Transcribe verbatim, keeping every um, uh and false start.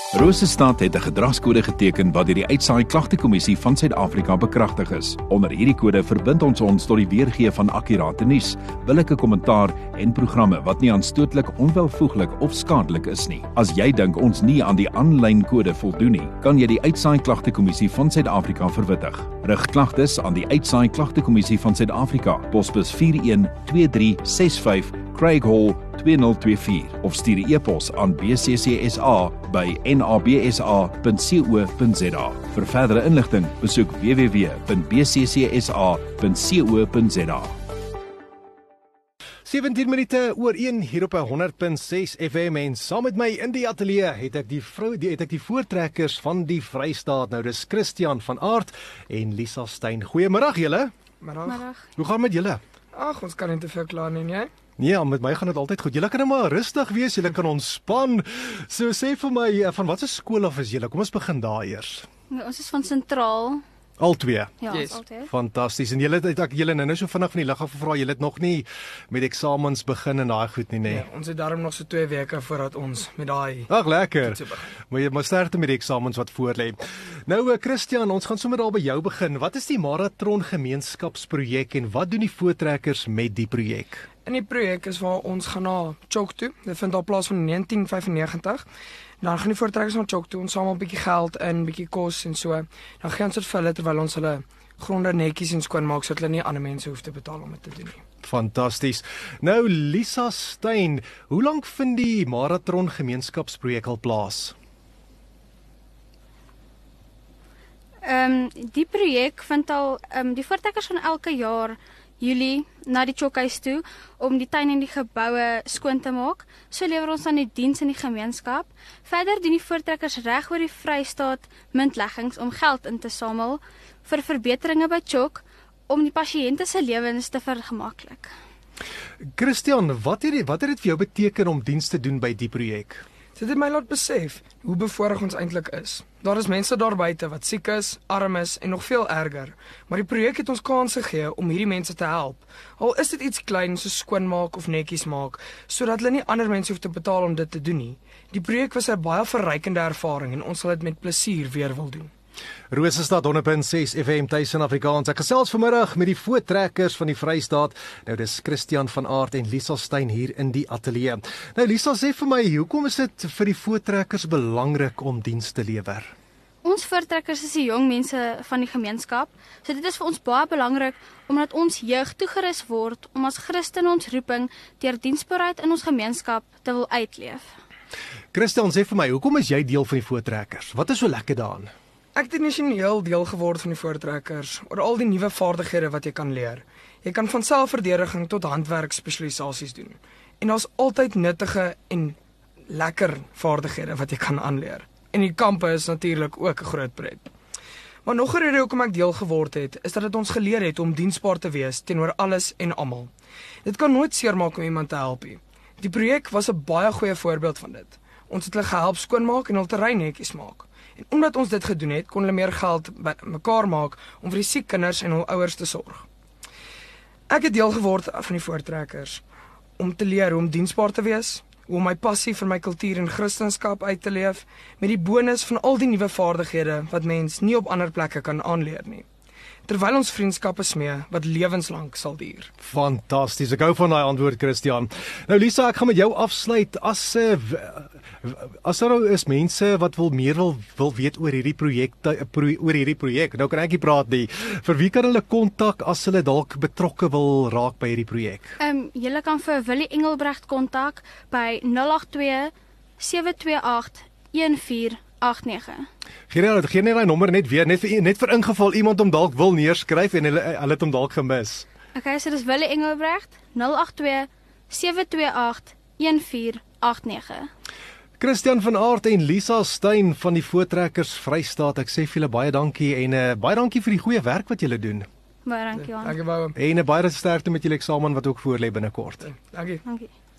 Rosestad het 'n gedragskode geteken wat deur die Uitsaai Klagtekommissie van Suid-Afrika bekragtig is. Onder hierdie kode verbind ons ons tot die weergee van akkurate nuus, billike kommentaar en programme wat nie aanstootlik, onwelvoeglik of skadelik is nie. As jy dink ons nie aan die aanlyn kode voldoen nie, kan jy die Uitsaai Klagtekommissie van Suid-Afrika verwittig. Rig klagtes aan die Uitsaai Klagtekommissie van Suid-Afrika, posbus vier een twee drie ses vyf, Craig Hall twee nul twee vier of stuur 'n e-pos aan b c c s a by n a b s a punt co punt z a. Vir verdere inligting, besoek w w w punt b c c s a punt co punt z a. sewentien minute oor een hier op honderd punt ses F M en saam met my in die ateljee het ek die vrou die het ek die voortrekkers van die Vrystaat. Nou dis Christian van Aart en Lisa Steyn. Goeiemiddag julle. Middag. Hoe gaan met julle? Ag, ons kan nie te veel kla nie, jy? Ja, met my gaan dit altyd goed. Julle kan net maar rustig wees, julle kan ontspan. So sê vir my, van watter skool af is julle? Kom ons begin daar eers. Ja, ons is van Sentraal. Al twee. Ja, Yes. ons altyd. Fantasties. En julle het ek julle nou so vinnig van die lug af gevra, julle het nog nie met eksamens begin en daai goed nie, nê? Ja, ons het daarom nog so twee weke voordat ons met daai Ag, lekker. toetse begin. Maar jy moet sterkte met die eksamens wat voorlê. Nou, Christian, ons gaan sommer daar by jou begin. Wat is die Marathon Gemeenskapsprojek en wat doen die voortrekkers met die projek? In die projek is waar ons gaan na Chok toe. Dit vind al plaas van negentien vyfennegentig. Dan gaan die voortrekkers na Chok toe. Ons samel 'n bietjie geld in, bietjie kos en so. Dan gee ons dit vir hulle terwyl ons hulle gronde netjies en skoon maak sodat hulle nie ander mense hoef te betaal om dit te doen nie. Fantasties. Nou, Lisa Steyn, hoe lank vind die Marathon Gemeenskapsprojek al plaas? Ehm um, die projek vind al ehm um, die voortrekkers van elke jaar Julie na die Chokhuis toe om die tuin en die geboue skoon te maak. So lewer ons dan die diens in die gemeenskap. Verder doen die voortrekkers reg oor die Vrystaat muntleggings om geld in te samel vir verbeteringe by Chok om die pasiënte se lewens te vergemaklik. Christian, wat het dit wat het dit vir jou beteken om diens te doen by die projek? Dit het my laat besef hoe bevoorreg ons eintlik is. Daar is mense daar buite wat siek is, arm is en nog veel erger, maar die projek het ons kans gegee om hierdie mense te help. Al is dit iets klein soos skoonmaak of netjies maak, sodat hulle nie ander mense hoef te betaal om dit te doen nie. Die projek was 'n baie verrykende ervaring en ons sal dit met plesier weer wil doen. Rosestad honderd punt ses F M tuis in Afrikaans. Ek gesels vanmiddag met die voortrekkers van die Vrystaat. Nou dis Christian van Aart en Lisa Steyn hier in die ateljee. Nou Lisa, sê vir my, hoekom is dit vir die voortrekkers belangrik om diens te lewer? Ons voortrekkers is die jong mense van die gemeenskap. So dit is vir ons baie belangrik omdat ons jeug toegerus word om as Christen ons roeping deur diensbaarheid in ons gemeenskap te wil uitleef. Christian, sê vir my, hoekom is jy deel van die voortrekkers? Wat is so lekker daaraan? Ek het initieel deel geword van die voortrekkers oor al die nuwe vaardighede wat jy kan leer. Jy kan van selfverdediging tot handwerk spesialisasies doen. En daar's altyd nuttige en lekker vaardighede wat jy kan aanleer. En die kampe is natuurlik ook 'n groot pret. Maar nog 'n rede hoekom ek deel geword het, is dat dit ons geleer het om diensbaar te wees teenoor alles en almal. Dit kan nooit seermaak om iemand te help nie. Die projek was 'n baie goeie voorbeeld van dit. Ons het hulle gehelp skoonmaak en hul terrein netjies maak. En omdat ons dit gedoen het, kon hulle meer geld bymekaar maak om vir die siek kinders en hul ouers te sorg. Ek het deel geword van die voortrekkers om te leer hoe om diensbaar te wees, hoe om my passie vir my kultuur en Christendom uit te leef, met die bonus van al die nuwe vaardighede wat mens nie op ander plekke kan aanleer nie. Terwyl ons vriendskappe smee wat lewenslank sal duur. Fantasties. Ek hou van daai antwoord, Christian. Nou Lisa, ek gaan met jou afsluit. As uh, as daar nou is mense wat wil meer wil, wil weet oor hierdie projek oor hierdie projek. Nou kan ek nie praat nie. Vir wie kan hulle kontak as hulle dalk betrokke wil raak by hierdie projek? Ehm um, julle kan vir Willie Engelbrecht kontak by nul agt twee sewe twee agt een vier agt nege. Gerard, gee net daai nommer net weer, net vir net vir ingeval iemand hom dalk wil neerskryf en hulle hulle het hom dalk gemis. Okay, so dis Willie Engelbrecht nul agt twee sewe twee agt een vier agt nege. Christian van Aart en Lisa Steyn van die Voortrekkers Vrystaat. Ek sê vir julle baie dankie en uh, baie dankie vir die goeie werk wat julle doen. Baie dankie, Johan. Dankie baie. En 'n baie sterkte met julle eksamen wat ook voorlê binnekort. Dankie. Dankie.